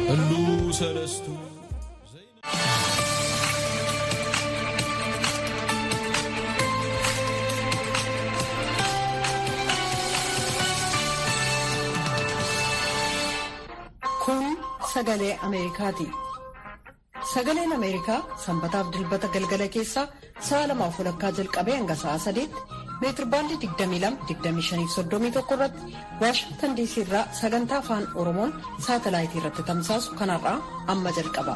Halluu Sarastu. Kun sagalee Ameerikaati. Sagaleen Ameerikaa sanbataaf dilbata galgala keessaa sa'a 2:00 jalqabee hanga sa'a 3:00 meetirbaandii 22-25-31 irratti Waashingtan DC irraa sagantaa afaan Oromoon saatalaayitii irratti tamsaasu kanarraa amma jalqaba.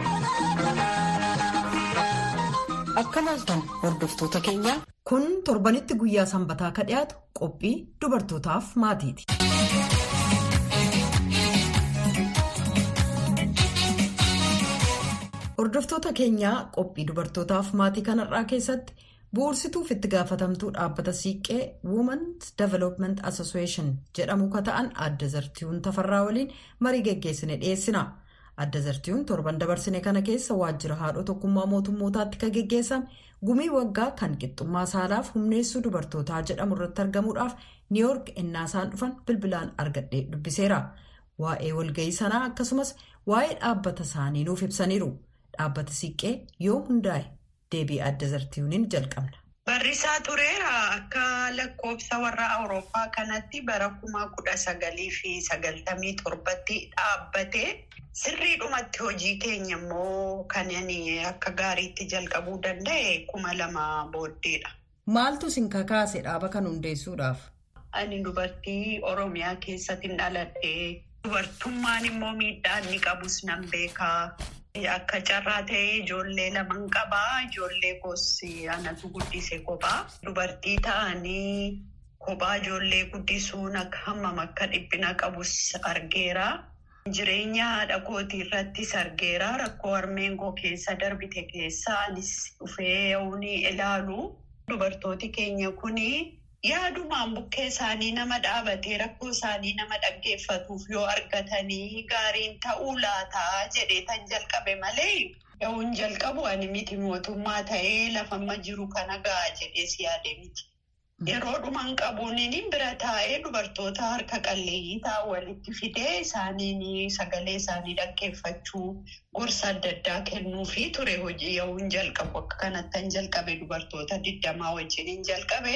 Akka maaltan hordoftoota keenya. Kun torbanitti guyyaa sanbataa ka dhiyaatu qophii dubartootaaf maatiiti. Hordoftoota keenyaa qophii dubartootaaf maatii kanarraa keessatti bu'uursituuf itti gaafatamtuu dhaabbata siiqqee Women's Development Association jedhamu ka ta'an Aadde Zartiyuun Tafarraa waliin marii geggeessine dhiyeessina. Aadde Zartiyuun torban dabarsine kana keessa waajjira haadhoo tokkummaa mootummootaatti ka geggeessame gumii waggaa kan qixxummaa saalaaf humneessuu dubartootaa jedhamu irratti argamuudhaaf Niiwoork ennaasaan dhufan bilbilaan argadhee dubbiseera. Waa'ee walga'ii sanaa akkasumas waa'ee dhaabbata isaanii nuuf ibsaniiru. Dhaabbata siiqqee yoo hundaa'e deebii Aadde Zartiyuuniin jalqabna. Barrisaa tureera akka lakkoofsa warra Awurooppaa kanatti bara 1997tti dhaabbatee sirriidhumatti hojii keenya immoo kan akka gaariitti jalqabuu danda'e 2000 booddeedha. Maaltu isin kakaase dhaaba kan hundeessuudhaaf? Ani dubartii Oromiyaa keessatti dhaladhee dubartummaan immoo miidhaa inni qabus nan beekaa. Akka carraa ta'ee ijoollee lama qabaa. Ijoollee koosii anatu guddise kophaa. Dubartii ta'anii kophaa ijoollee guddisuun hammam akka dhiphina qabus argeera. Jireenya haadha kootii irrattis argeera. Rakkoo harmeen koo keessa darbite keessa anis dhufee yoonni ilaalu. Dubartooti keenya kuni yaadumaan bukkee isaanii nama dhaabatee rakkoo isaanii nama dhaggeeffatuuf yoo argatanii gaariin ta'uu laataa jedhee tan jalqabe malee yoon jalqabu ani miti mootummaa ta'ee lafamma jiru kana ga'a jedhee si yaade miti. Yeroo dhumaan qabuun bira taa'ee dubartoota harka qalleeyyii ta'an walitti fidee isaaniin sagalee isaanii dhaggeeffachuu gorsa adda addaa kennuufi ture hojii yoon jalqabu akka kanattan jalqabe dubartoota 20 wajjin jalqabe.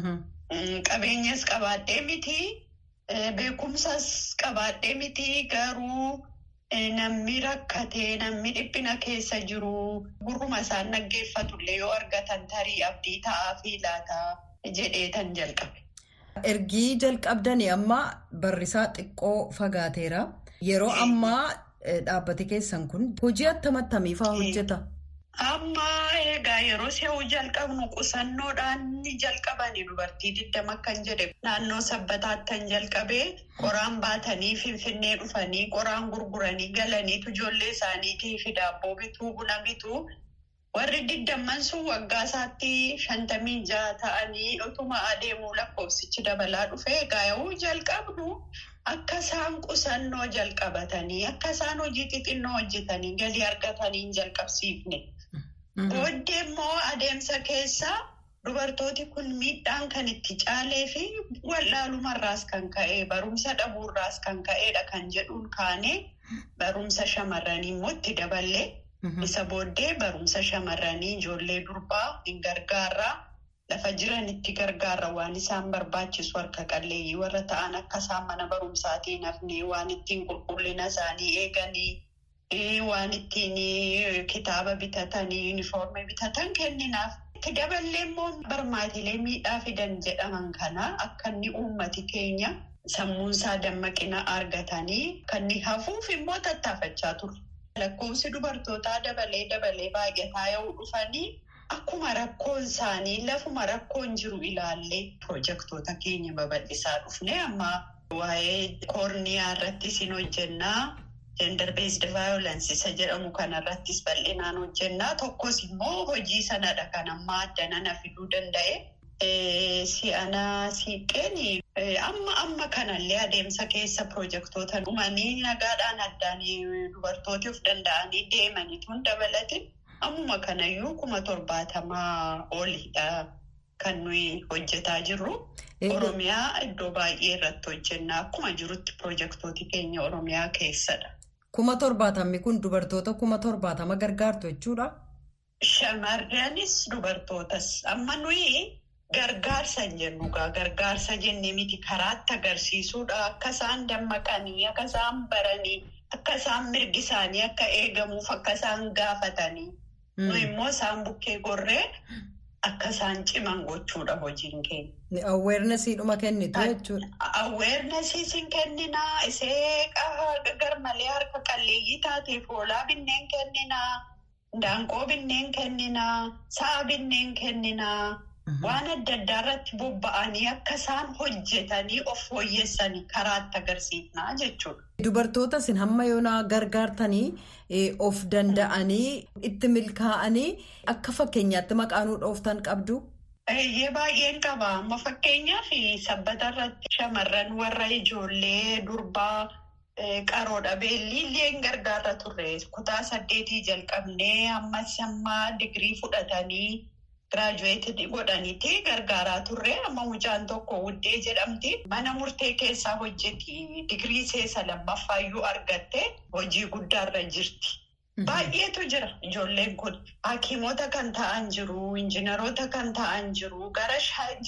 Qabeenyas qabaadhee miti beekumsas qabaadhee miti garuu namni rakkatee namni dhiphina keessa jiru gurruma isaan dhaggeeffatullee yoo argatan tarii abdii ta'aa fi laataa jedhee tan jalqabe. Ergii jalqabdanii amma barrisaa xiqqoo fagaateera. Yeroo ammaa dhaabbate keessan kun hojii attamii hojjeta? Amma egaa yeroo si'uu jalqabnu qusannoodhaan ni jalqabanii dubartii 20 kan jedhe naannoo sabbataattan jalqabee qoraan baatanii finfinnee dhufanii qoraan gurguranii galaniitu ijoollee isaaniitii fi daabboo bituu buna bituu warri 20 sun waggaa isaatti 56 ta'anii utuma adeemuu lakkoofsichi dabalaa dhufee egaa yoo jalqabnu akka isaan qusannoo jalqabatanii akka isaan hojii xixinnoo hojjetanii galii argatanii jalqabsiifne. Booddee immoo adeemsa keessa dubartooti kun miidhaan kan itti caalee fi wallaalumarraas kan ka'e barumsa dhabuurraas kan ka'edha kan jedhuun kaanee barumsa shamarranii immoo itti daballee isa booddee barumsa shamarranii ijoollee durbaa hin gargaarraa lafa jiran itti gargaarra waan isaan barbaachisu harka qalleeyyii warra ta'an akka isaan mana barumsaatiin hafnee waan ittiin qulqullina isaanii eeganii. Waan ittiin kitaaba bitatanii yuunifoormii bitatan kenninaaf. Itti daballee immoo barmaatilee miidhaa fidan jedhaman kana akka inni uummati keenya sammuunsaa dammaqina argatanii kan inni hafuuf immoo tattaafachaa ture. Lakkoofsi dubartootaa dabalee baay'ataa yoo dhufanii akkuma rakkoon isaanii lafuma rakkoon jiru ilaallee pirojektoota keenya babal'isaa dhufne amma waa'ee koorniyaa irrattis hin hojjennaa. Gender based violence isa jedhamu kanarrattis bal'inaan hojjennaa tokkos immoo hojii sanadha kan amma addanana fiduu danda'e. Si'anaa siiqqeen amma kanallee adeemsa keessa pirojektoota dhumanii nagaadhaan addaan dubartooti of danda'anii deemaniituun dabalatin ammuma kanayyuu 70 oliidha kan nuyi hojjetaa jirru. Oromiyaa iddoo baay'ee irratti hojjennaa akkuma jirutti pirojektooti keenya Oromiyaa keessadha. 70,000 kun dubartoota 70,000 gargaartu jechuudha. Shamarranis dubartootas amma nuyi gargaarsa hin jennu gargaarsa jennee miti karaatti agarsiisuudha akka isaan dammaqanii akka isaan baranii akka isaan mirgi isaanii akka eegamuuf akka isaan gaafatanii nu immoo isaan bukkee gorree akka isaan ciman gochuudha hojiin keenya. Awarenessiidhuma kennitu jechuudha. Awarenessiin kenninaa isee garmalee harka qalleeyyii taateef hoolaa binneen kenninaa. Daanqoo binneen kenninaa, sa'a binneen kenninaa, waan adda addaa irratti bobba'anii akka isaan hojjetanii of fooyyessanii karaatti agarsiifnaa jechuudha. Dubartoota isin hamma yoonaa gargaartanii of danda'anii itti milkaa'anii akka fakkeenyaatti maqaanuu dhooftan qabdu? Baay'een qaba. Amma fakkeenyaaf sabbata irratti shamarran warra ijoollee durbaa. Qaroodha beelliillee gargaarra turre kutaa 8 jalqabnee amma digirii fudhatanii giraajuweetii godhaniiti gargaaraa turre amma mucaan tokko Wuddee jedhamti mana murtee keessaa hojjeti digirii seesa lammaffayyuu argatte hojii guddaarra jirti. Baay'eetu jira ijoolleen kun hakiimota kan ta'an jiru injiinaroota kan ta'an jiru gara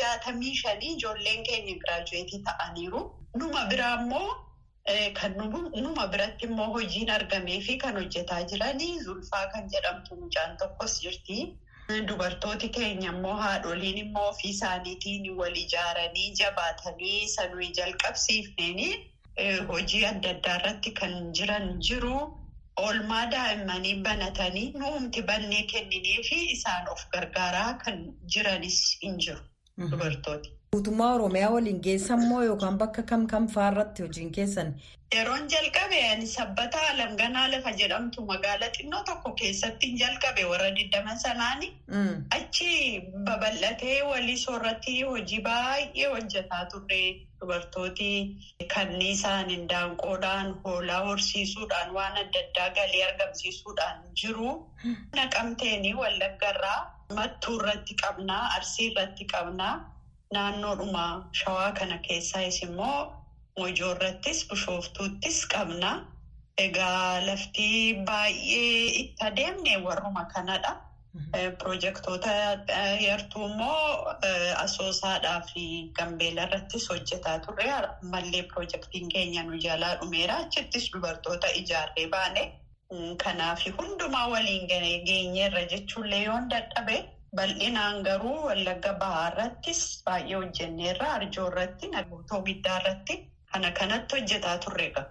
65 ijoolleen keenya giraajuweetii ta'aniiru numa biraa immoo. Kan numa biratti immoo hojiin argamee fi kan hojjetaa jiranii Zulfaa kan jedhamtu mucaan tokkos jirti. Dubartooti keenya immoo haadholiin immoo ofii isaaniitiin wal ijaaranii jabaatanii sanuu jalqabsiifneen hojii adda addaa irratti kan jiran jiru. Oolmaa daa'immanii banatanii nuumti bannee kenninee fi isaan of gargaaraa kan jiranis hin jiru dubartooti. Guutummaa Oromiyaa waliin geessammoo yookaan bakka kam fa'aarratti hojiin keessan? Yeroon jalqabe sabbata alanganaa lafa jedhamtu magaala xinnoo tokko keessatti jalqabe warra 20 sanaani. Achi babal'atee walii soorratti hojii baay'ee hojjetaa turre dubartooti kanniisaan indaanqoodhaan hoolaa horsiisuudhaan waan adda addaa galii argamsiisuudhaan jiru. Naqamteenii Wallaggarraa Mattuu irratti qabnaa Arsii irratti qabnaa. Naannoodhuma Shawaa kana keessaayis immoo Mojoo irrattis Bishooftuuttis qabna. Egaa lafti baay'ee itti adeemne warruma kanadha. Pirojektoota yartuu immoo Asoosaadhaa fi Gambeela irrattis hojjetaa turre. Mallee pirojektiin keenya nu jalaa dhumeera. Achittis dubartoota ijaarree baane. Kanaaf hundumaa waliin geenyeerra jechuullee yoon dadhabe. Bal'inaan garuu Wallagga Bahaa irrattis baay'ee hojjenneerra Arjoo irratti Naguutoo Giddaa irratti kanatti hojjetaa turre qaba.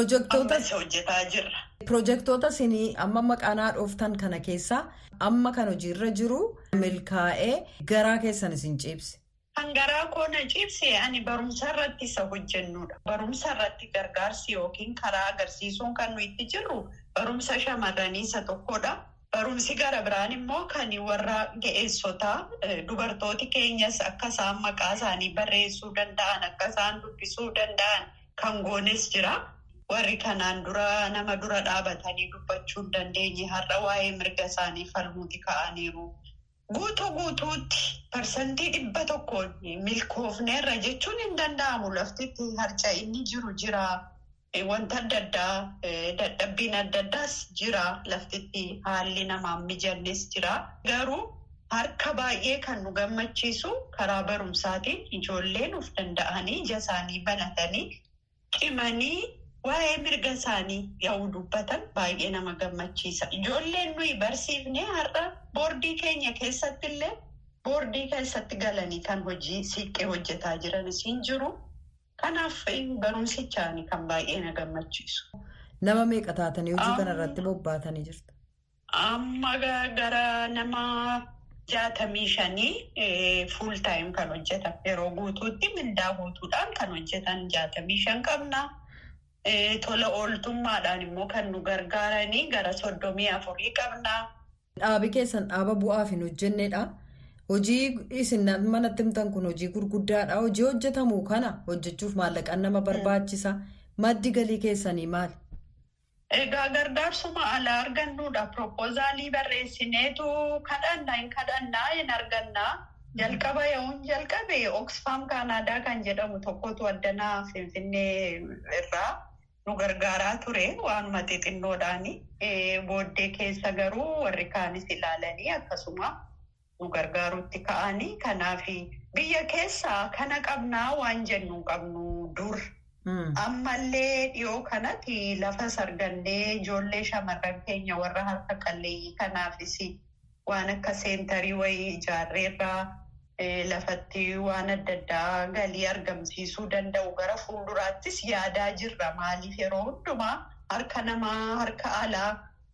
Hojjetaa jirra. Pirojektoota isinii amma maqaanaa dhooftan kana keessaa amma kan hojiirra jiru milkaa'ee garaa keessan isin ciibse. Kan garaa koona ciibse ani barumsa irratti isa hojjennudha. Barumsa irratti gargaarsi yookiin karaa agarsiisuun kan nuyi itti jirru barumsa shamarranii isa tokkodha. Barumsi gara biraan immoo kan warra ga'eessotaa dubartooti keenyas akka isaan maqaa isaanii barreessuu danda'an akka isaan dubbisuu danda'an kan goones jira. Warri kanaan dura nama dura dhaabatanii dubbachuu hin dandeenye har'a waa'ee mirga isaanii falmuuti ka'aniiru. Guutuutti parsantii 100 milkoofneerra jechuun hin danda'amu laftitti harca'inni jiru jira. Wanta adda addaa dadhabbiin adda addaas jira laftitti haalli namaan mijannes jira. Garuu harka baay'ee kan nu gammachiisu karaa barumsaatiin ijoolleen of danda'anii ija isaanii banatanii cimanii waa'ee mirga isaanii yaa'u dubbatan baay'ee nama gammachiisa. Ijoolleen nuyi barsiifnee har'a boordii keenya keessatti illee boordii keessatti galanii kan hojii siiqqee hojjetaa jiranis hin jiru. Kanaaf barumsichaani kan baay'ee na gammachiisu. Nama meeqa taatanii hojii kanarratti bobbaatanii jirtu? Amma gara nama 65 full time kan hojjetan yeroo guutuutti mindaa guutuudhaan kan hojjetan 65 qabna. Tola ooltummaadhaan immoo kan nu gargaaranii gara 34 qabna. Dhaabi keessan dhaaba bu'aaf hin hojjenneedha. Hojii isin manatti himtan kun hojii gurguddaadha. Hojii hojjetamu kana hojjechuuf maallaqaan nama barbaachisa. Maddi galii keessanii maali? Egaa gargaarsuma alaa argannuudha. Propoozaalii barreessineetu kadhannaa hin argannaa. Jalqaba yoon jalqabe Oxfam Kaanaadaa kan jedhamu tokkotu addanaa Finfinnee irraa nu gargaaraa ture waanuma xixinnoodhaani. Booddee keessa garuu warri kaanis ilaalanii akkasuma nu gargaaruutti ka'anii. Kanaaf biyya keessa kana qabnaa waan jennu qabnu dur. Ammallee dhiyoo kanatti lafa sargannee ijoollee shamarran keenya warra harka qalleeyyii kanaafis waan akka seentarii wayii ijaarreerraa lafatti waan adda addaa galii argamsiisuu danda'u gara fuulduraattis yaadaa jirra. Maaliif yeroo hundumaa harka namaa harka alaa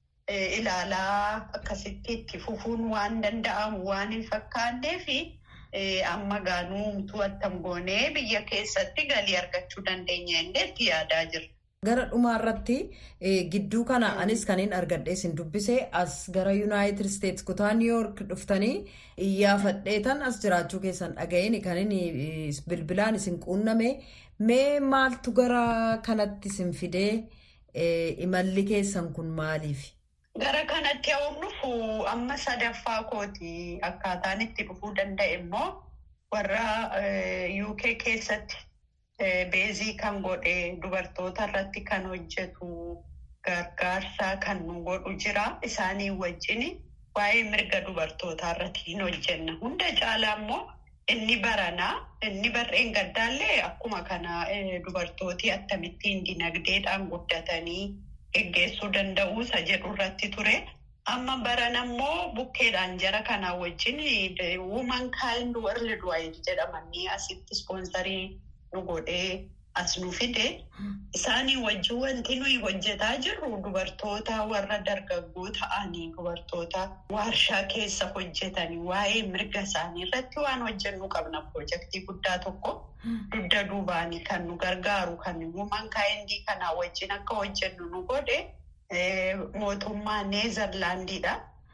ilaalaa akkasitti itti fufuun waan danda'amu waan hin fakkaanneef amma gaanuu attam goonee biyya keessatti galii argachuu dandeenya indeetti yaadaa jirra. Gara dhumaarratti gidduu kana anis kaniin argadhee sin dubbisee as gara Yuunaayitid Isteetsi kutaa Niiwuyoork dhuftanii iyyaafadheetan as jiraachuu keessan dhaga'een kaniin bilbilaan isin quunname mee maaltu gara kanatti isin fidee imalli keessan kun maaliif? Gara kanatti yommuu dhufu amma sadaffaa kooti akkaataan itti dhufuu danda'e immoo warra UK keessatti. Beezii kan godhe dubartoota irratti kan hojjetu gargaarsaa kan nu godhu jira. Isaanii wajjin waa'ee mirga dubartootaa irratti hin hojjenna. Hunda caalaa immoo inni baranaa inni barreen gaddaallee akkuma kana dubartooti akkamittiin dinagdeedhaan guddatanii geggeessuu danda'u isa jedhu irratti ture. Amma barana immoo bukkeedhaan jara kanaa wajjin Women Kind Worldwide jedhamanii asitti ispoonsarii nu godhee as nu fide. Isaanii wajjin wanti nuyi hojjetaa jirru dubartoota warra dargaggoo ta'anii dubartoota waarshaa keessa hojjetanii waa'ee mirga isaanii irratti waan hojjennu qabna. Piroojeektii guddaa tokko dugda duubaanii kan nu gargaaru kan Women Kind kanaa wajjin akka hojjennu nu godhe mootummaa Neezerlaandiidha.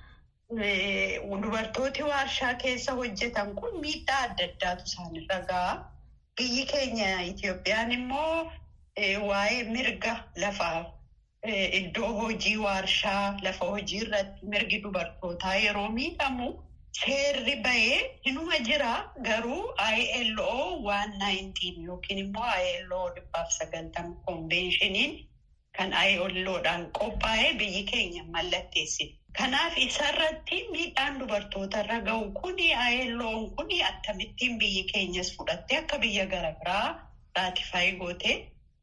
Dubartooti waarshaa keessa hojjetan kun miidhaa adda addaatu isaanirra ga'a. Biyyi keenya Itoophiyaan immoo waa'ee mirga lafaa iddoo hojii waarshaa lafa hojii irratti mirgi dubartootaa yeroo miidhamu seerri bahee hinuma jira. Garuu ILO 119 yookiin immoo ILO 190 konveeshiniin kan ILOdhaan qophaa'ee biyyi keenya mallatteessite. Kanaaf isarratti miidhaan dubartoota irra ga'u kuni ILO'n kuni akkamittiin biyyi keenyas fudhattee akka biyya gara biraa raatifaayi gootee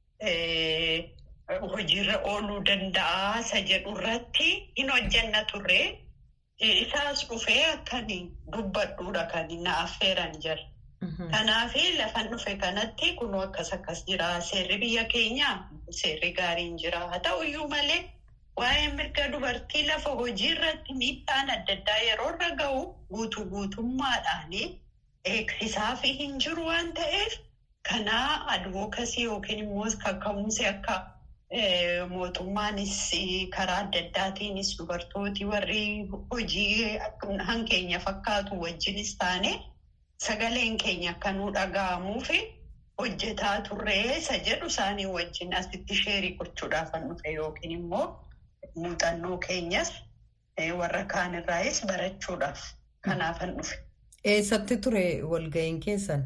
hojiirra ooluu danda'a isa jedhu irratti hin hojjenna turre. Isaas dhufee akkanii dubbadhuudha kan na affeeran jira. Kanaaf lafan dhufe kanatti kunoo akkas jira. Seerri biyya keenyaa seerri gaariin jira. Haa ta'uyyuu malee waa'ee mirga dubartii lafa hojii irratti miidhaan adda addaa yeroo irra ga'u guutummaadhaan eegsisaaf hin jiru waan ta'eef kanaa advookasii yookiin immoo kaka'umsi akka mootummaanis karaa adda addaatiinis dubartooti warri hojii hankeenya fakkaatu wajjinis taane sagaleen keenya akka nu dhaga'amuuf hojjetaa turree isa jedhu isaanii wajjin asitti sheerii gochuudhaaf dhufe yookiin immoo muuxannoo keenyas warra kaan irraayis barachuudhaaf kanaafan dhufe. Eessatti ture walga'iin keessan?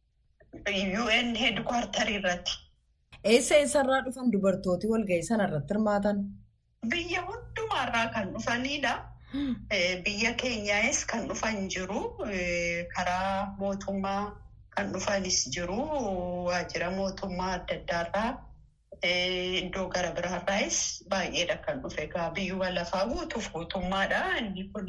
UN headquarter irratti. Eessarraa dhufan dubartooti walga'ii sanarratti hirmaatan? Biyya hundumaarraa kan dhufanidha. Biyya keenyaas kan dhufan jiru. Karaa mootummaa kan dhufanis jiru. Waajjira mootummaa adda addaarraa. Iddoo gara biraarraayis baay'eedha kan dhufe. Biyyuma lafaa guutummaadha. Inni kun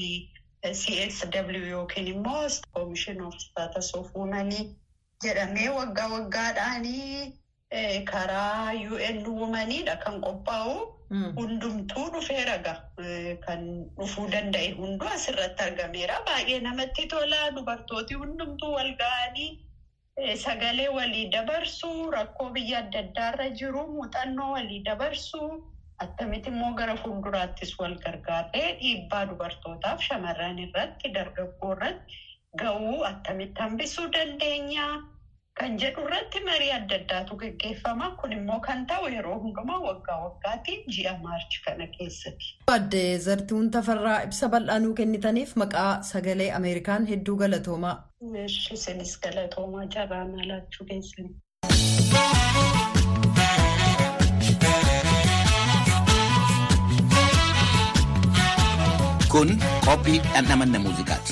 CSW yookiin immoo Commission of Status of Women jedhamee waggaadhaanii karaa UN Womenidha kan qophaa'u. Hundumtuu dhufeera kan dhufuu danda'e hunduu asirratti argameera. Baay'ee namatti tola. Dubartooti hundumtuu wal ga'anii sagalee walii dabarsuu, rakkoo biyya adda addaarra jiru muuxannoo walii dabarsuu, akkamitti immoo gara fuulduraattis wal gargaaree dhiibbaa dubartootaaf shamarran irratti dargaggoo irratti ga'uu akkamitti hambisuu dandeenya kan jedhu irratti marii adda addaatu gaggeeffama. Kun immoo kan ta'u yeroo hundumaa waggaatti ji'a maarchi kana keessatti. Adde Zartuun Tafarraa ibsa bal'aanuu kennitaniif maqaa sagalee Ameerikaan hedduu galatoomaa. Isinis galatoomaa carraan alaachuu keessanii. Kun qophii dhandhamanna muuziqaati.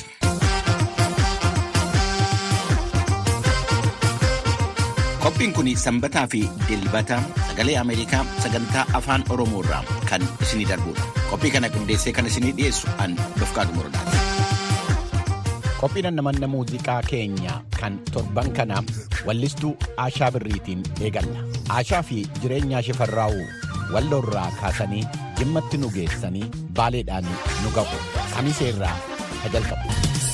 Qophiin kun sanbataa fi dilbata sagalee Ameerikaa sagantaa afaan Oromoo irraa kan isinii darbudha. Qophii kana qindeessee kan isinii dhiyeessu an Dofqaadu Morodaati. Qophii dhandhamanna muuziqaa keenya kan torban kana wallistuu Aashaa Birriitiin eegalla. Aashaa fi jireenya Shifarraa'uu walloorraa kaasanii jimmatti nu geessanii baaleedhaan nu ga'u. Kamiseerraa ka jalqabu.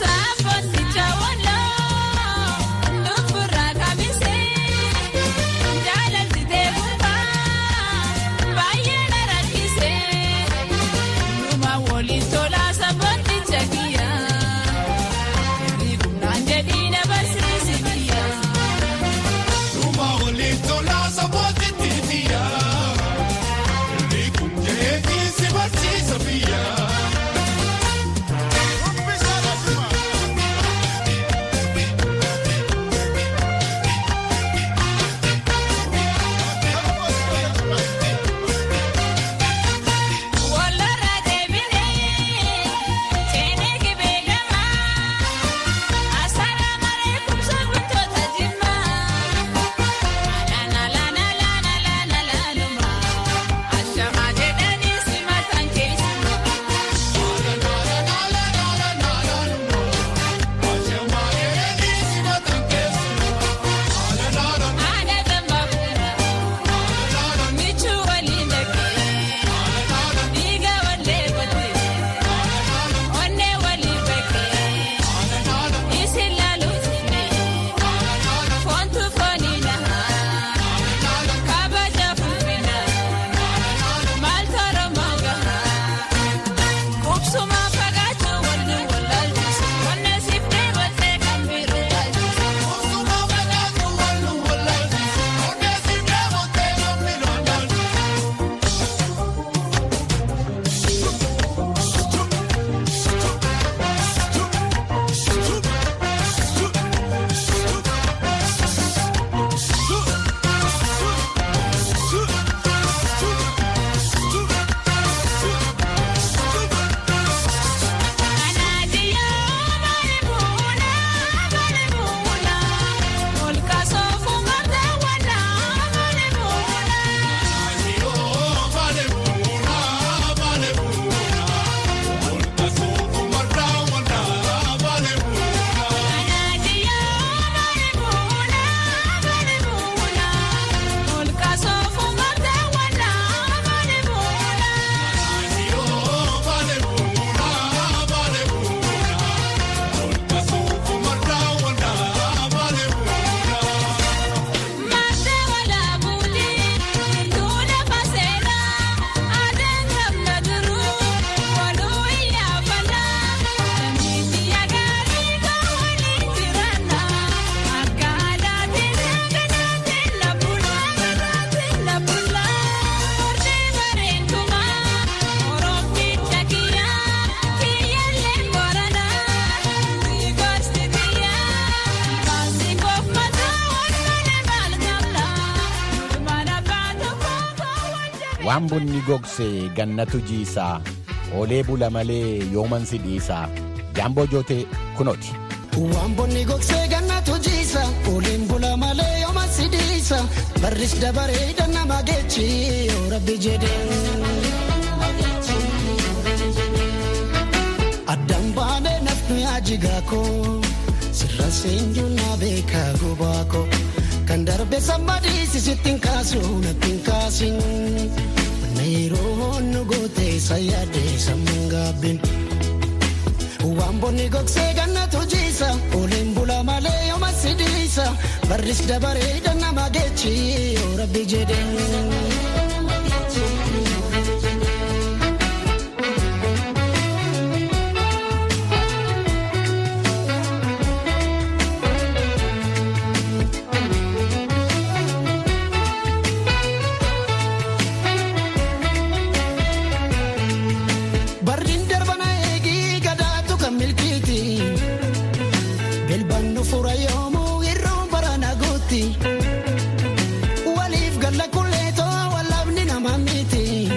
Waan bunni gogsee gannatu jiisaa oolee bula malee yooman si dhiisaa Jaamboo Jootee kunooti. Waan bunni gogsee gannatu jiisaa ooleen bula malee yooman si dhiisaa barris dabaree nama geechi yoo rabbi jedhee. Addaan baanee nafnu yaajigaakoo sirra seenjuu na beekaa gubaakoo kan darbe sammadii sisittiin kaasuu nattiin kaasin. Yeroo nu gootee sayyaadee sammuun gaabbin. Waan bunni gogsee gannatu jiisa ooleen bula malee yooma si dhiisa barris dabaree nama geechi yoo rabbi jedhee. Waliif galla kulleetoo walaabni nama miti.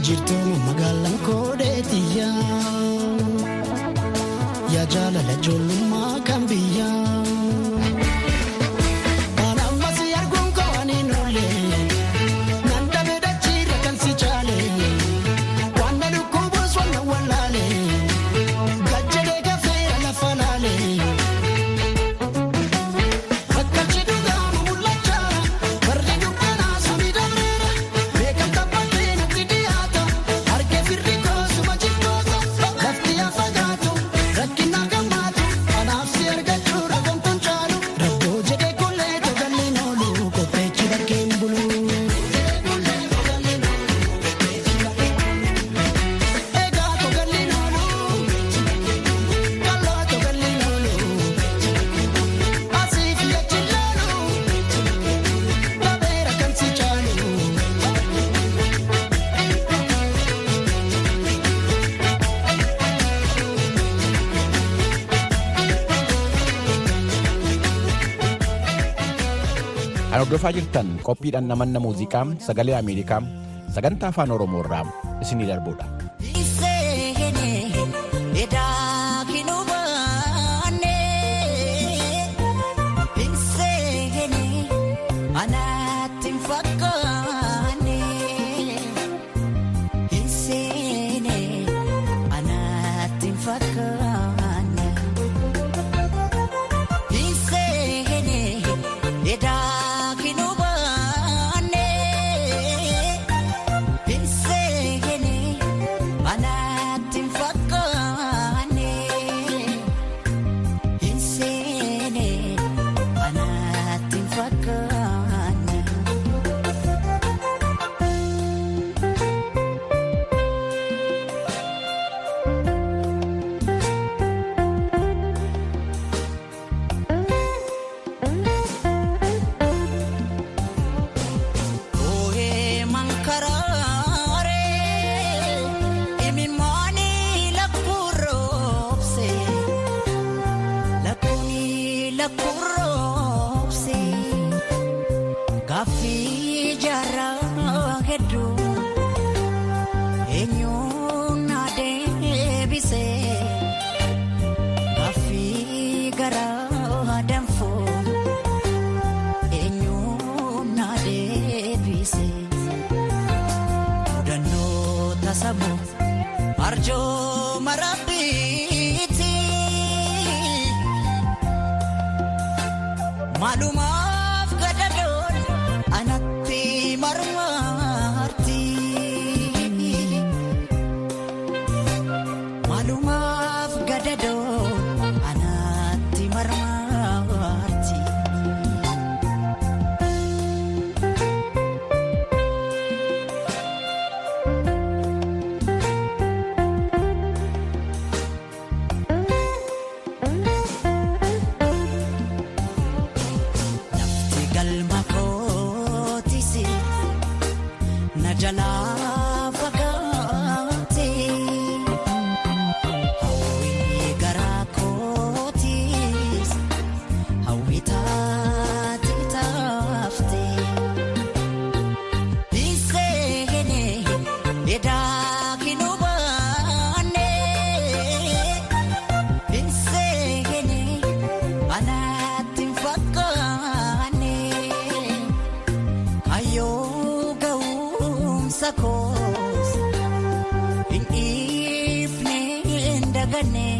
jirtu magaalaan koodheetiyyaa yaa jaalala ijoollummaa kan biyyaa. Hordofaa jirtan qophiidhaan namanna muuziqaa sagalee Ameerikaa sagantaa afaan Oromoo irraa isinii darbuudha. Maalumaaf gadaadoon anatti marmarti. Maalumaaf gadaadoon anatti marmarti. Jalaa fagaate hawwii garaa kootis hawwii taate taafte dhiisee edaa kinubaane dhiisee anaatti fakkaane kayyoo. Sakos in evening dagane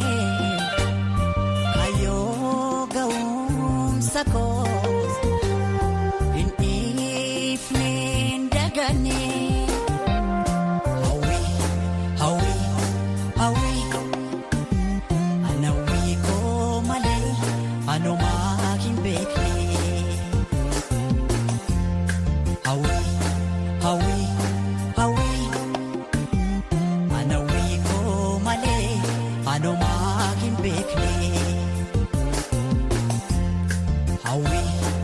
kayo gaum sakos in evening dagane hawi anawi ko male ano maging bekle hawi anawi ko male ano maging bekle hawi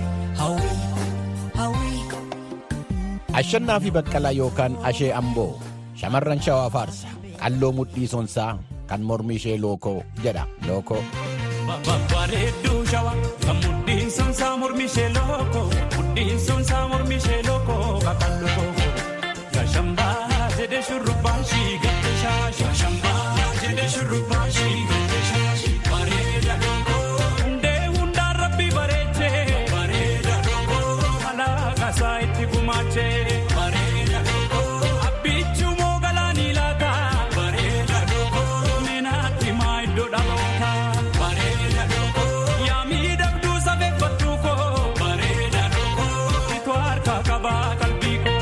Ashannaa fi Baqqalaa yookaan Ashee Amboo shamarran Shawaa Faarsa qalloo mudhii sonsaa kan mormi ishee lookoo jedha lookoo. Bareedduu Shawaa kan mudhiin sonsaa mormi ishee lookoo mudhiin sonsaa mormi ishee lookoo qaqalloo kookoo gashambaa jedhe shurru shii gadda shaashii shambaa jedhe shurrubbaa shii gadda shaashii bareeda dhokoo hundee hundaan rabbi bareechee bareeda dhokoo alaaqasaa itti gumaachee bareeda dhokoo abbichuu moo galaanii laata bareeda dhokoo meenaatti maa iddoo dhaloota bareeda dhokoo yaa miidhagduu safeeffattuu koo bareeda dhokoo itoo harkaa qabaa qalbii koo.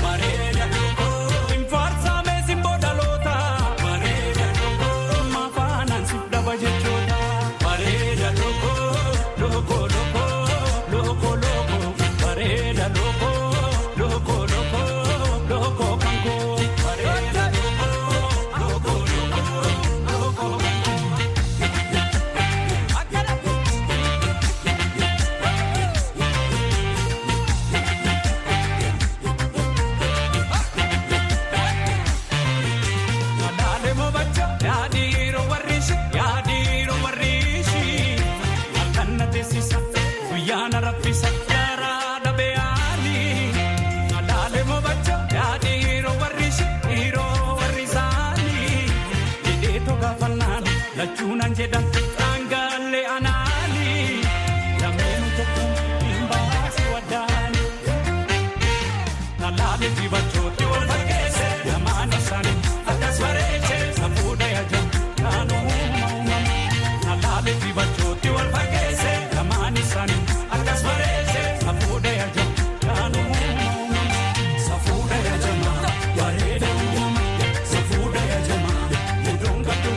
Lachuunan jedhan dhaangaalee anaanii lameen tokko hin baasi waddaanii nalaalee dibachooti wal fakkeesse lamaan isaanii akkas bareechee safuudha yaajam naannoo uumama nalaalee dibachooti wal fakkeesse lamaan isaanii akkas bareechee safuudha yaajam naannoo uumama safuudha yaajama bareeda uumama safuudha yaajama muduun gaddu.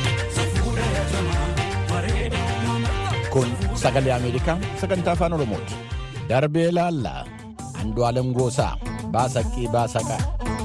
Kun sagalee Ameerikaa sagantaa afaan Oromooti. Darbee laallaa Andu'aalem Goosaa Baasaqii Baasaqaa.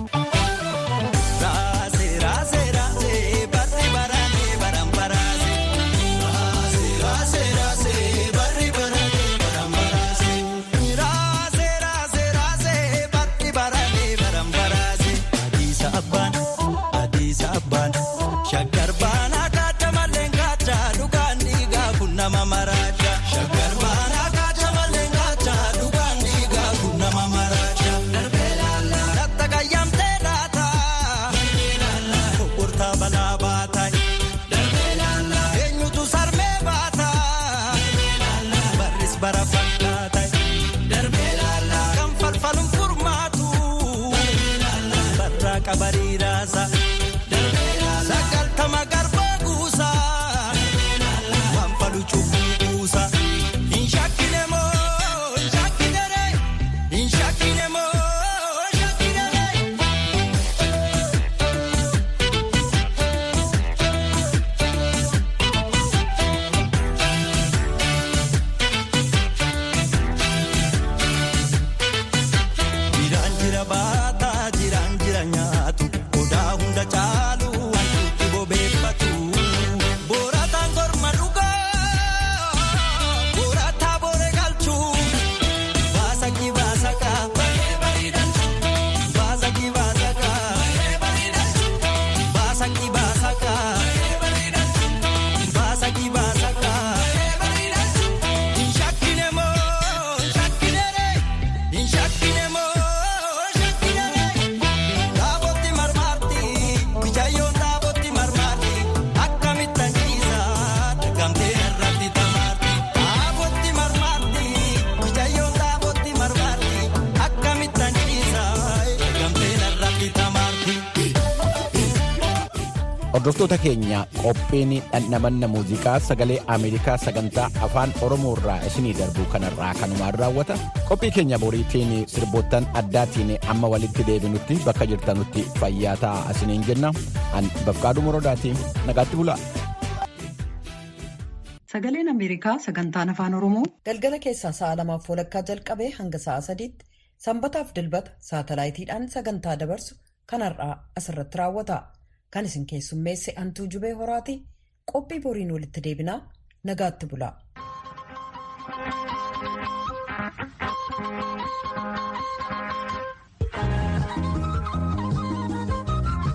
Hordoftoota keenya qophiin dhandhamanna muuziqaa sagalee Ameerikaa sagantaa afaan Oromoo irraa isinii darbuu kanarraa kanumaan raawwata. Qophii keenya boriitiin sirboottan addaatiin amma walitti deebinutti bakka jirtanutti fayyaa ta'aa isiniin jenna. An Bafqaaduu Morodaatiin nagaatti bulaa. Sagaleen Ameerikaa sagantaan afaan Oromoo galgala keessaa sa'a 2:00 jalqabee hanga sa'a 3:00 sanbataaf dilbata saatalaayitiidhaan sagantaa dabarsu kanarraa asirratti raawwata. Kan isin keessummeesse Antuu Jubee Horaati. Qophii boriin walitti deebinaa nagaatti bulaa.